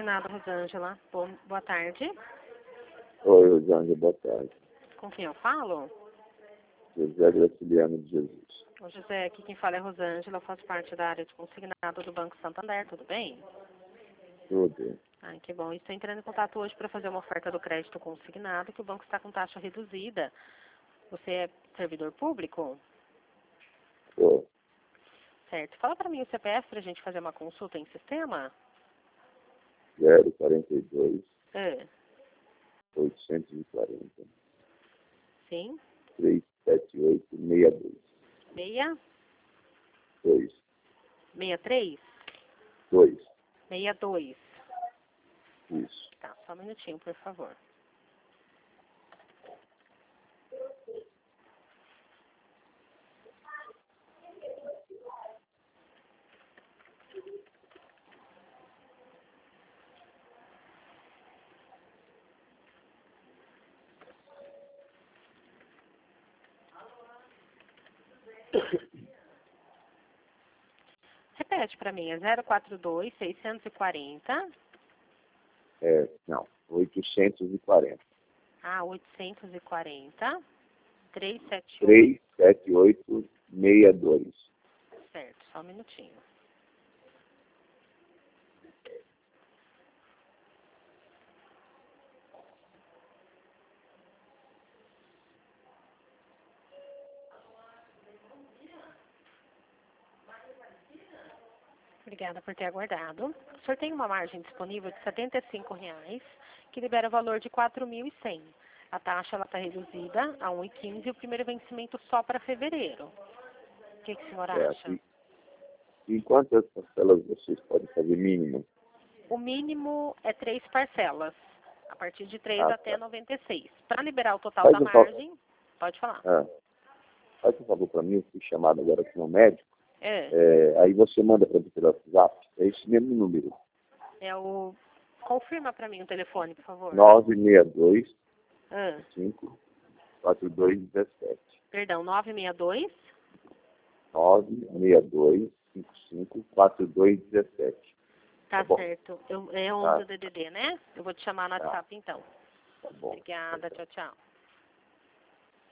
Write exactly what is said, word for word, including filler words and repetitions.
Consignado, Rosângela. Bom, boa tarde. Oi, Rosângela, boa tarde. Com quem eu falo? José Graciliano de Jesus. Ô, José, aqui quem fala é Rosângela, eu faço parte da área de consignado do Banco Santander, tudo bem? Tudo. Ai, que bom. Estou entrando em contato hoje para fazer uma oferta do crédito consignado, que o banco está com taxa reduzida. Você é servidor público? Tô. Certo. Fala para mim o C P F para a gente fazer uma consulta em sistema? zero quarenta e dois, É. oitocentos e quarenta, Sim. trezentos e setenta e oito, sessenta e dois. Meia? Dois. Meia três? Dois. Meia dois. Isso. Tá, só um minutinho, por favor. Repete para mim, é zero quatro dois, seiscentos e quarenta. É, não, oitocentos e quarenta. Ah, oitocentos e quarenta. trezentos e setenta e oito. trezentos e setenta e oito, sessenta e dois. Certo, só um minutinho. Obrigada por ter aguardado. O senhor tem uma margem disponível de setenta e cinco reais, que libera o valor de quatro mil e cem. A taxa está reduzida a um real e quinze e o primeiro vencimento só para fevereiro. O que, que o senhor É, acha? aqui. E quantas parcelas vocês podem fazer mínimo? O mínimo é três parcelas, a partir de três Ah, até tá. noventa e seis. Para liberar o total Faz da um favor. margem, pode falar. Ah, faz um favor para mim, eu fui chamado agora aqui no médico. É, É, aí você manda para mim pelo WhatsApp. É esse mesmo número. é o... Confirma para mim o telefone, por favor. nove seis dois, Ah, cinco, quatro dois um sete. perdão, nove seis dois. nove seis dois, cinco cinco, quatro dois um sete. Tá, Tá bom? certo. Eu, é Tá, onze o D D D, né? Eu vou te chamar no tá, WhatsApp então. tá bom. Obrigada, tchau, tchau.